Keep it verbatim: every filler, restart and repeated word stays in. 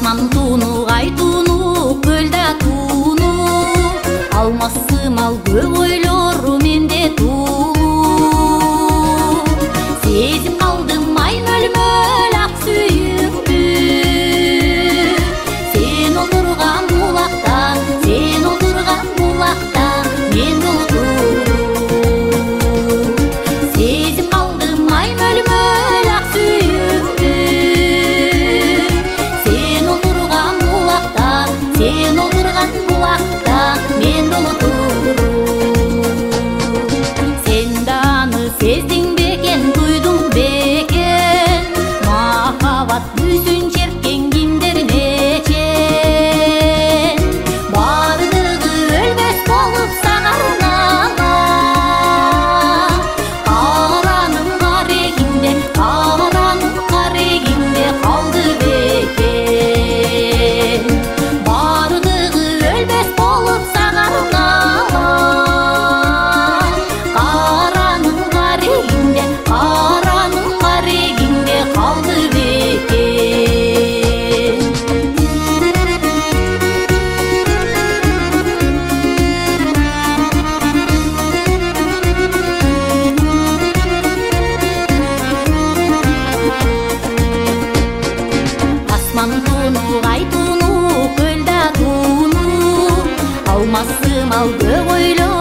Асман туну, ай туну, көлда туну, алмасым ал көп ойлору менде тулу. Сезип калдым ай мөлмөл ак сүйүктү, сен олтурган булакта, сен олтурган булакта мен отурдум. Сезип калдым ай мөлмөл ак сүйүктү, сен олтурган булакта, сен олтурган булакта мен отурдум. Сен да аны сездиң бекен, туйдуң бекен, махабат жүзүн черккен кимдер мечен. Бардыгы өлбөс болуп сагарнала, караным карегимде, караным карегимде калды бекен. Бардыгы өлбөс болуп сагарнала, караным карегимде, караным карегимде калды бекен. Асман туну, ай туну, көлда туну, алмасым ал көп ойлор